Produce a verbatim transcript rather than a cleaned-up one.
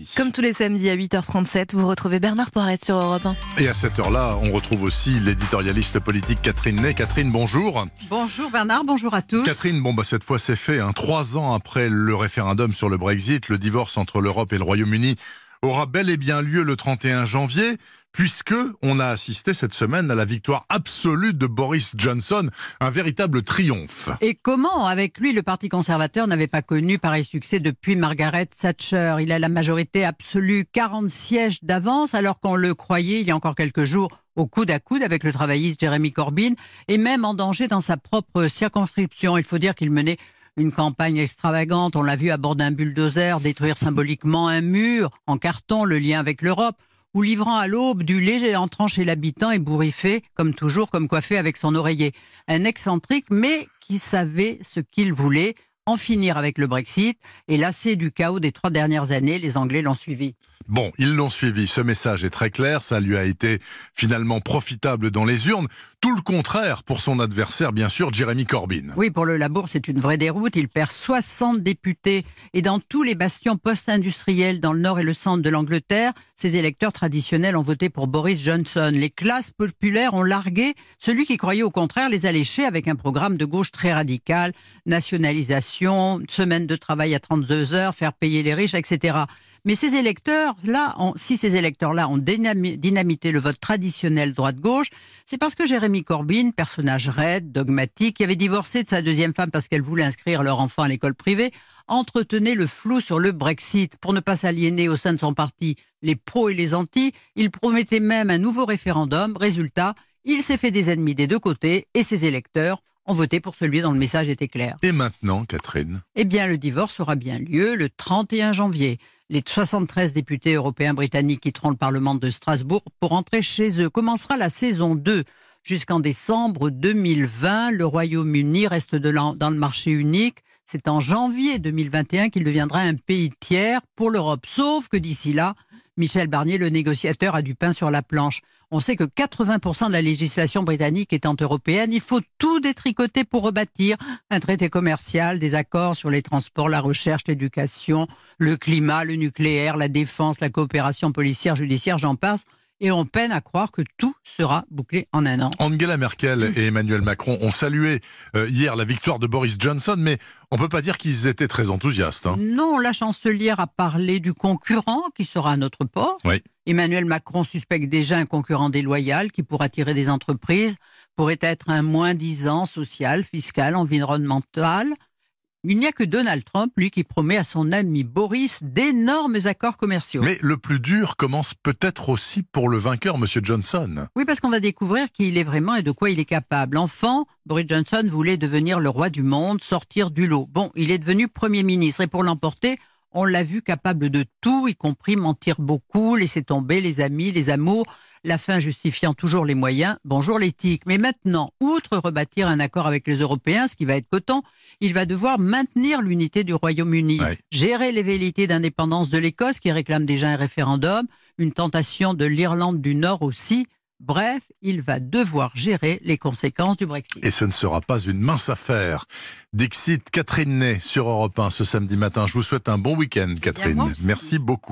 samedi. Comme tous les samedis à huit heures trente-sept, vous retrouvez Bernard Poirette sur Europe un. Et à cette heure-là, on retrouve aussi l'éditorialiste politique Catherine Ney. Catherine, bonjour. Bonjour Bernard, bonjour à tous. Catherine, bon bah cette fois c'est fait. Hein. Trois ans après le référendum sur le Brexit, le divorce entre l'Europe et le Royaume-Uni aura bel et bien lieu le trente et un janvier, puisque on a assisté cette semaine à la victoire absolue de Boris Johnson, un véritable triomphe. Et comment, avec lui, le Parti conservateur n'avait pas connu pareil succès depuis Margaret Thatcher. Il a la majorité absolue, quarante sièges d'avance, alors qu'on le croyait il y a encore quelques jours au coude à coude avec le travailliste Jeremy Corbyn, et même en danger dans sa propre circonscription. Il faut dire qu'il menait une campagne extravagante, on l'a vu à bord d'un bulldozer détruire symboliquement un mur en carton, le lien avec l'Europe, ou livrant à l'aube du lait entrant chez l'habitant et bourriffé, comme toujours, comme coiffé avec son oreiller. Un excentrique, mais qui savait ce qu'il voulait, en finir avec le Brexit, et lassé du chaos des trois dernières années, les Anglais l'ont suivi. Bon, ils l'ont suivi, ce message est très clair, ça lui a été finalement profitable dans les urnes. Tout le contraire pour son adversaire, bien sûr, Jeremy Corbyn. Oui, pour le Labour, c'est une vraie déroute. Il perd soixante députés. Et dans tous les bastions post-industriels, dans le nord et le centre de l'Angleterre, ses électeurs traditionnels ont voté pour Boris Johnson. Les classes populaires ont largué celui qui croyait au contraire les allécher avec un programme de gauche très radical, nationalisation, semaine de travail à trente-deux heures, faire payer les riches, et cetera. Mais ces électeurs-là, ont, si ces électeurs-là ont dynamité le vote traditionnel droite-gauche, c'est parce que Jeremy Corbyn, personnage raide, dogmatique, qui avait divorcé de sa deuxième femme parce qu'elle voulait inscrire leur enfant à l'école privée, entretenait le flou sur le Brexit. Pour ne pas s'aliéner au sein de son parti les pros et les antis, il promettait même un nouveau référendum. Résultat, il s'est fait des ennemis des deux côtés et ses électeurs ont voté pour celui dont le message était clair. Et maintenant, Catherine ? Eh bien, le divorce aura bien lieu le trente et un janvier. Les soixante-treize députés européens britanniques quitteront le Parlement de Strasbourg pour rentrer chez eux. Commencera la saison deux. Jusqu'en décembre deux mille vingt, le Royaume-Uni reste de dans le marché unique. C'est en janvier deux mille vingt et un qu'il deviendra un pays tiers pour l'Europe. Sauf que d'ici là, Michel Barnier, le négociateur, a du pain sur la planche. On sait que quatre-vingts pour cent de la législation britannique étant européenne, il faut tout détricoter pour rebâtir un traité commercial, des accords sur les transports, la recherche, l'éducation, le climat, le nucléaire, la défense, la coopération policière, judiciaire, j'en passe. Et on peine à croire que tout sera bouclé en un an. Angela Merkel et Emmanuel Macron ont salué euh, hier la victoire de Boris Johnson, mais on ne peut pas dire qu'ils étaient très enthousiastes. Hein. Non, la chancelière a parlé du concurrent qui sera à notre porte. Oui. Emmanuel Macron suspecte déjà un concurrent déloyal qui, pour attirer des entreprises, pourrait être un moins-disant social, fiscal, environnemental. Il n'y a que Donald Trump, lui, qui promet à son ami Boris d'énormes accords commerciaux. Mais le plus dur commence peut-être aussi pour le vainqueur, M. Johnson. Oui, parce qu'on va découvrir qui il est vraiment et de quoi il est capable. Enfant, Boris Johnson voulait devenir le roi du monde, sortir du lot. Bon, il est devenu Premier ministre et pour l'emporter, on l'a vu capable de tout, y compris mentir beaucoup, laisser tomber les amis, les amours, la fin justifiant toujours les moyens. Bonjour l'éthique. Mais maintenant, outre rebâtir un accord avec les Européens, ce qui va être coton, il va devoir maintenir l'unité du Royaume-Uni, ouais. gérer les velléités d'indépendance de l'Écosse, qui réclame déjà un référendum, une tentation de l'Irlande du Nord aussi. Bref, il va devoir gérer les conséquences du Brexit. Et ce ne sera pas une mince affaire. Dixit, Catherine Ney sur Europe un ce samedi matin. Je vous souhaite un bon week-end, Catherine. Bien, merci beaucoup.